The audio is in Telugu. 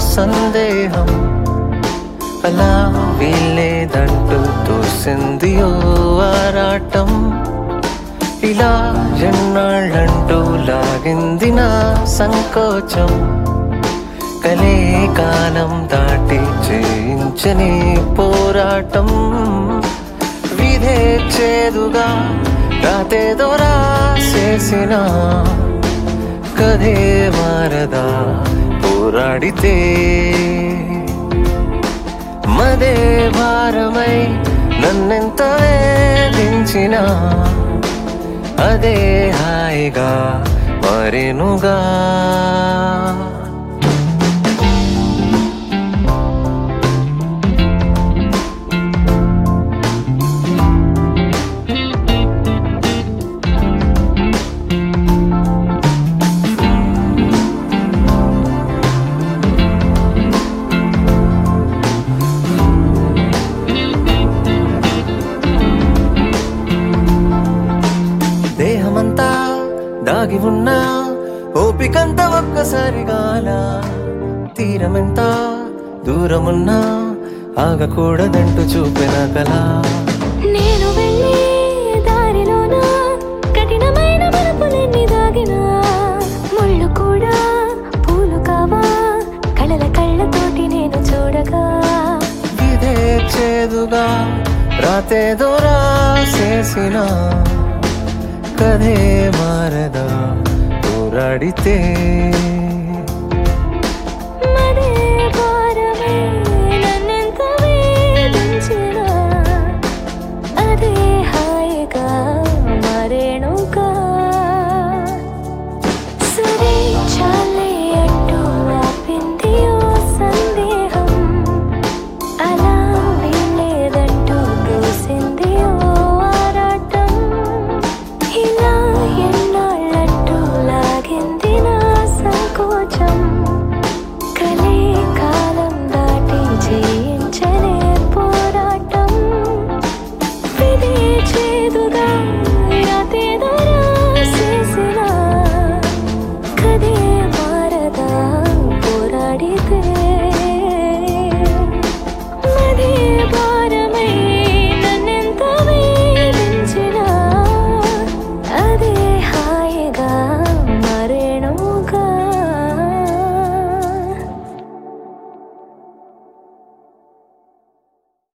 సందేహం అలా వీలేదంటూ తోసింది ఓ ఆరాటం ఇలా ఎన్నాళ్ళంటూ లాగింది నా సంకోచం కలే కాలం దాటి చేయించని పోరాటం విధే చేదుగా రాతేదో రాసేసిన కథే మారదా పోరాడితే మదే భారమై నన్నెంత వేధించినా అదే హాయిగా మరెనుగా దేహమంతా దాగి ఉన్నా ఓపికంతా ఒక్కసారిగాల తీరమెంత దూరమున్నా ఆగకూడదంటూ చూపిన కళ నేను వెళ్ళే దారిలోన కఠినమైన మలుపులన్నీ దాగినా ముళ్ళు కూడా పూలు కావా కళల కళ్ళతోటి నేను చూడగా ఇదే చేదుగా రాతేదో రాసేసిన కథే మారదా పోరాడితే